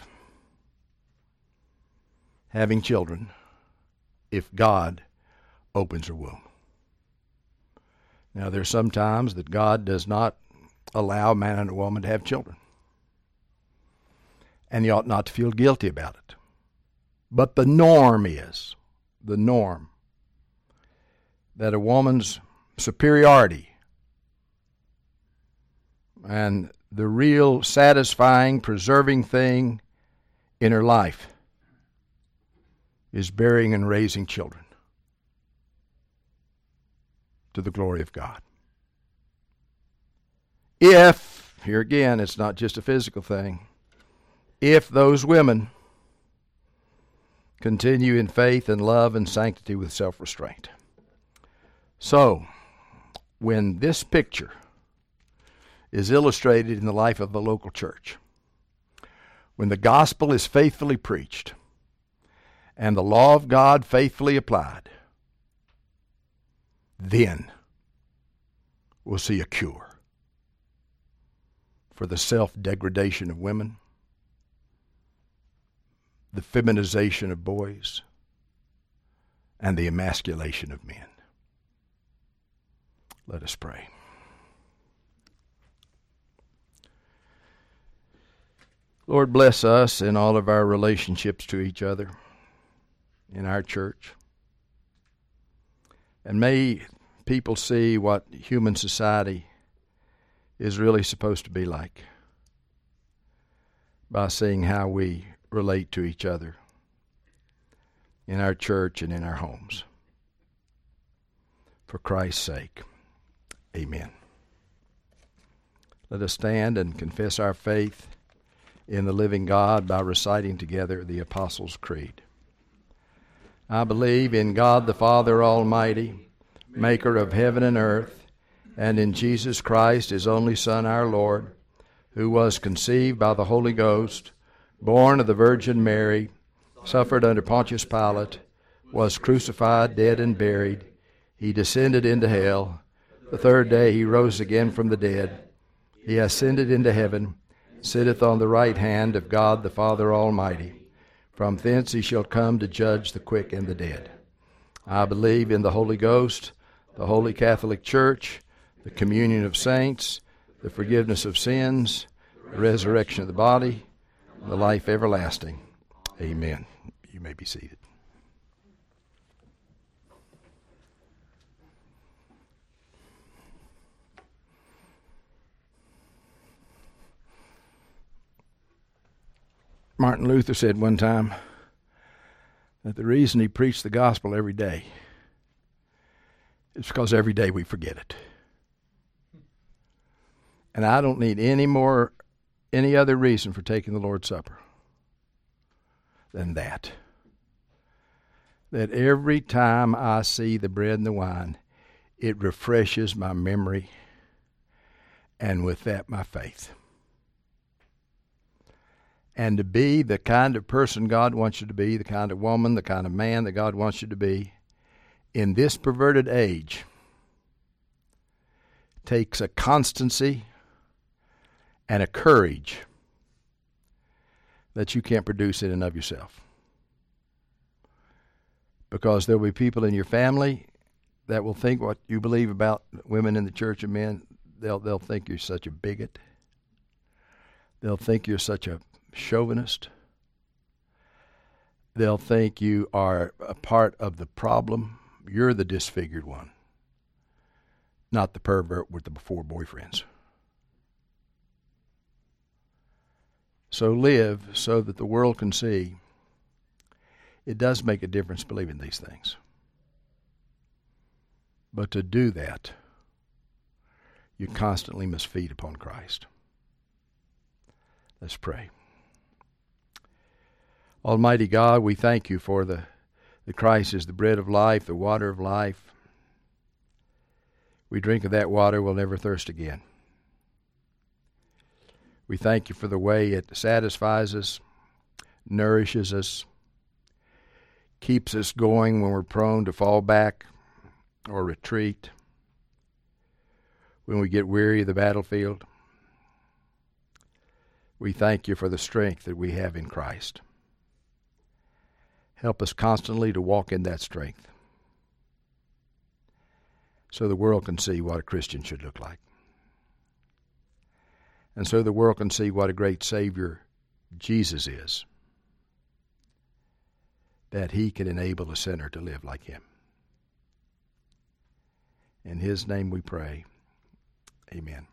Having children, if God opens her womb. Now, there's some times that God does not allow a man and a woman to have children. And you ought not to feel guilty about it. But the norm is, that a woman's superiority and the real satisfying, preserving thing in her life is bearing and raising children. to the glory of God. If, here again, it's not just a physical thing, if those women continue in faith and love and sanctity with self-restraint. So, when this picture is illustrated in the life of the local church, when the gospel is faithfully preached and the law of God faithfully applied, then we'll see a cure for the self-degradation of women, the feminization of boys, and the emasculation of men. Let us pray. Lord, bless us in all of our relationships to each other in our church. And may people see what human society is really supposed to be like by seeing how we relate to each other in our church and in our homes. For Christ's sake, amen. Let us stand and confess our faith in the living God by reciting together the Apostles' Creed. I believe in God the Father Almighty, maker of heaven and earth, and in Jesus Christ, his only Son, our Lord, who was conceived by the Holy Ghost, born of the Virgin Mary, suffered under Pontius Pilate, was crucified, dead, and buried. He descended into hell. The third day he rose again from the dead. He ascended into heaven, sitteth on the right hand of God the Father Almighty. From thence he shall come to judge the quick and the dead. I believe in the Holy Ghost, the Holy Catholic Church, the communion of saints, the forgiveness of sins, the resurrection of the body, and the life everlasting. Amen. You may be seated. Martin Luther said one time that the reason he preached the gospel every day is because every day we forget it. And I don't need any other reason for taking the Lord's Supper than that. That every time I see the bread and the wine, it refreshes my memory, and with that, my faith. And to be the kind of person God wants you to be, the kind of woman, the kind of man that God wants you to be, in this perverted age, takes a constancy and a courage that you can't produce in and of yourself. Because there'll be people in your family that will think what you believe about women in the church and men. They'll think you're such a bigot. They'll think you're such a chauvinist. They'll think you are a part of the problem. You're the disfigured one, not the pervert with the 4 boyfriends. So live so that the world can see it does make a difference believing these things. But to do that, you constantly must feed upon Christ. Let's pray. Almighty God, we thank you for the Christ is the bread of life, the water of life. We drink of that water, we'll never thirst again. We thank you for the way it satisfies us, nourishes us, keeps us going when we're prone to fall back or retreat, when we get weary of the battlefield. We thank you for the strength that we have in Christ. Help us constantly to walk in that strength so the world can see what a Christian should look like. And so the world can see what a great Savior Jesus is, that he can enable a sinner to live like him. In his name we pray. Amen.